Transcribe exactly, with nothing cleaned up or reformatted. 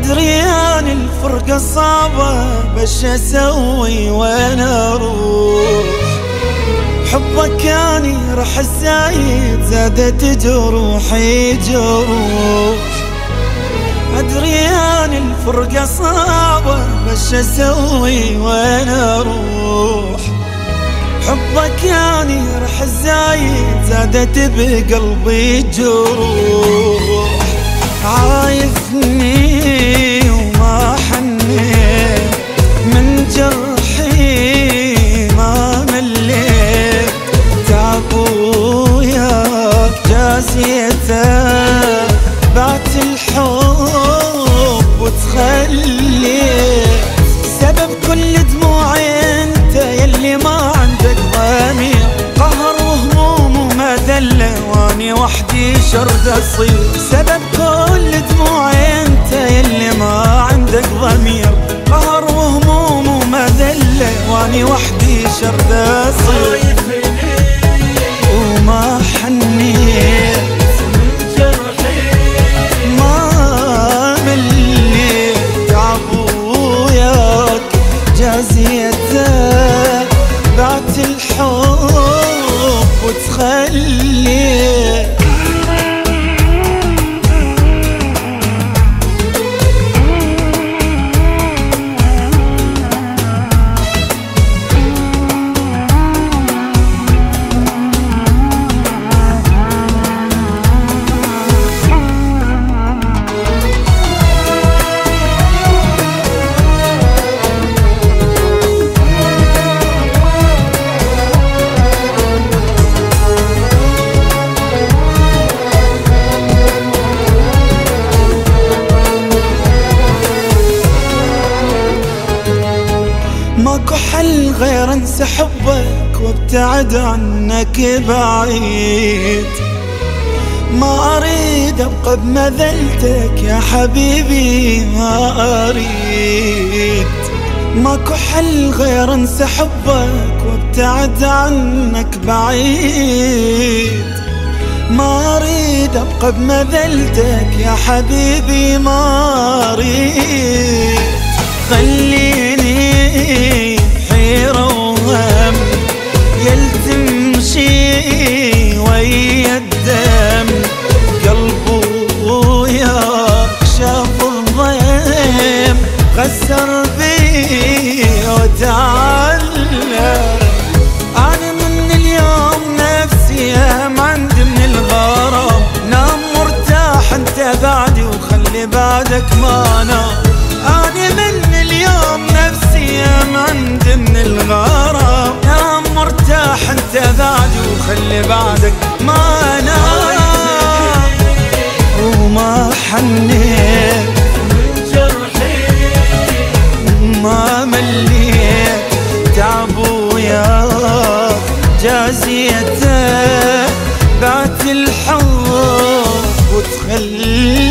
أدري أن الفرقة صعبة بش أسوي وين أروح، حبك أني راح الزايد زادت جروحي جروح. أدري أن الفرقة صعبة بش أسوي وين أروح، حبك أني راح الزايد زادت بقلبي جروح. عايفني وما حنيت من جرحي ما مليت، تعب وياك جازيته بعت الحب وتخليت، سبب كل دموعي انت يلي ما عندك ضمير، قهر وهموم ومذلة واني وحدي شرد اصير، سبب كل دموعي انت يلي ما عندك ضمير، قهر وهموم ومذلة واني وحدي شرد اصير. وما حنيت من جرحي ما مليت، تعب وياك جازيته بعت الحب وتخليت. ماكو حل غير انسى حبك وابتعد عنك بعيد، ما اريد ابقى بمذلتك يا حبيبي ما اريد. ماكو حل غير انسى حبك وابتعد عنك بعيد، ما اريد ابقى بمذلتك يا حبيبي ما اريد. خليني بحيرة وهم يلتمشي ويا الدم، قلبه وياك شاف الضيم خسر بي وتعلم. أنا من اليوم نفسي أهم عندي من الغرام، نام مرتاح انت بعدي وخلي بعدك ما نام. أنا من اليوم نفسي أهم عندي من الغرام، نام مرتاح انت بعدي وخلي بعدك ما نام. وما حنيت من جرحي ما مليت، تعب وياك جازيته بعت الحب وتخليت.